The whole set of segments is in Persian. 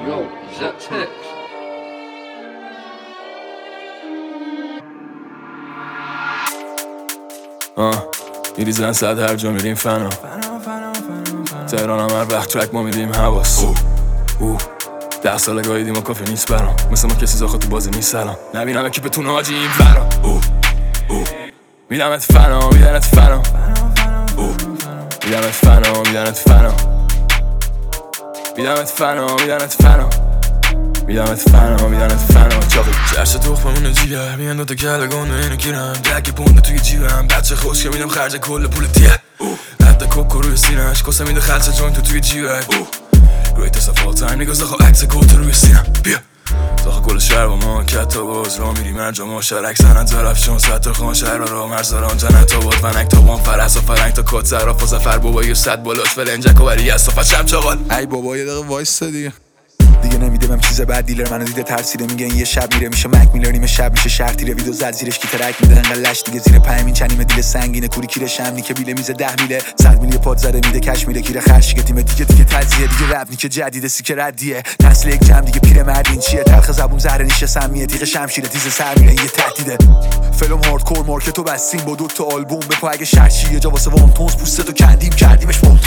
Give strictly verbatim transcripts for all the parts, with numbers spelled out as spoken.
Yo, is that text? آه میریزن صد هر جا میریم فنا تهران هم هر وقت ترک ما میریم حواس اوه ده ساله گاهیدیم و کافی نیست برام مثل ما کسی زاخه تو بازی نیست سلام نبینم اکیپتون حاجی این برام اوه اوه میدمت فنا میدنت فنا اوه میدمت فنا میدنت فنا میدمت فنا میدنت فنا میدمت فنا میدنت فنا چاقی چرش تخممونه جیگر میان دوتا کله گنده اینو گیرم دک پونده توی جیبم بچه خوش که میدم خرج کل پول تیه رد کوکو روی سینش کسه میده خلصه جوین تو توی جیبک Greatest of all time niggas داخل عکس گوت روی سینم بیا داخل کل شهر با ما کت و باز را میریم انجام ها شرک سنن طرف شون ست خان شهر را مرزاران جنت آباد ونک تا وان فرس و فرنگ تا کت سراف و زفر بابایی و صد بالات فلنجک و بری از صفت شم چاقال ای بابا یه دقیقه وایستا دیگه دیگه نمیدم چیز بعد دیلر منو دیده ترسیده میگه این یه شب میره میشه مک میلر نیمه شب میشه شهر تیره ویدو زد زیرش کی ترک میده انقدر لش دیگه زیر پنج این چنیمه دیل سنگینه کوری کیره شمنی که بیله میزه ده میله صد میلی پاد زده میده کش میره کیره خرش که تیم دیگه دیگه تزیه دیگه رپ نیکه جدیده سیکه ردیه نسل یک جمع دیگه پیر مردین چیه تلخ زبون زهر نیشه سمیه تیغ شمشیر تیز سر میره یه تهدیده فیلم هاردکور مارکتو بستیم با دو تا آلبوم بپا اگه شرچی یه جا واسه وان تونز پوستتو کندیم کردیمش مونتو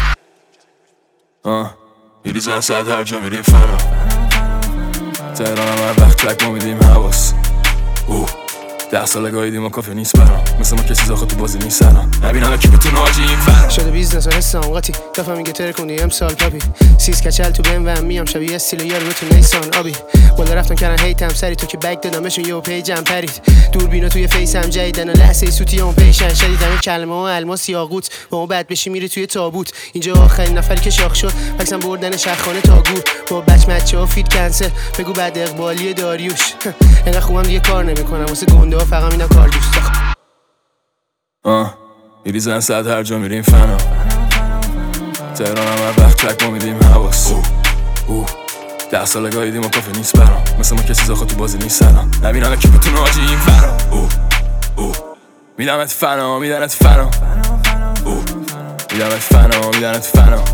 آه میریزن صد هر جا میریم فنا تهران هم هر وقت ترک ما میدیم حواس اوه ده ساله گاهیدیم و کافی نیست برام مثل ما کسی زاخه تو بازی نیست سلام نبینم اکیپتون حاجی این فنا شده بیزنس و حس آنقاتی دفعه میگه تر کنی امسال پاپی سیز کچل تو بیم و میام شبیه استیل یارو تو نیسان آبی بالا رفتن کردن هیتم سری تو که بک دادمشون یه پیجم پرید دوربینا توی فیسم جدیدن و لحظه سوتی اون پیشن شدیدم کلمه و الماس یاقوت با اون بد بشی میری توی تابوت اینجا آخرین نفری که شاخ شد پکسم بردن شخانه تا گور با بچ مچه ها فیت کنسل بگو بعد اقبالی داریوش انقدر خوبم دیگه کار نمیکنم واسه گنده ها فقط میدم کار دوست آه میریزن صد هر جا میریم فنا تهران هم هر وقت ترک ما میدیم حواس اوه ده ساله گاهیدیم و کافی نیست برام مثل ما کسی زاخه تو بازی نیست سلام نبینم اکیپتون حاجی این فنا اوه اوه میدمت فنا میدنت فنا اوه میدمت فنا میدنت فنا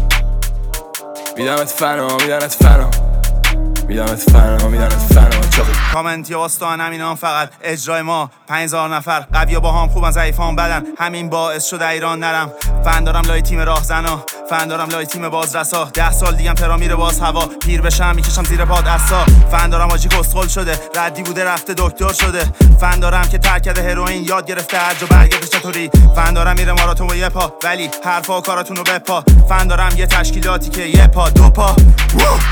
میدمت فنا میدنت فنا میدمت فنا میدنت فنا چاقی کامنت یا واستان همینا فقط اجرای ما پنج هزار نفر قویا با هم خوبن ضعیفان بدن همین باعث شده ایران نرم فن دارم لای تیم راهزنا فن دارم لای تیم بازرسا ده سال دیگه ترا میره باز هوا پیر بشم میکشم زیر پاد اسا فن دارم آجی کسخل شده ردی بوده رفته دکتر شده فن دارم که ترک کرده هروئین یاد گرفته هر جا برگردش چطوری فن دارم میره ماراتون با یه پا ولی حرفا و کاراتون رو بپا فن دارم یه تشکیلاتی که یه پا دو پا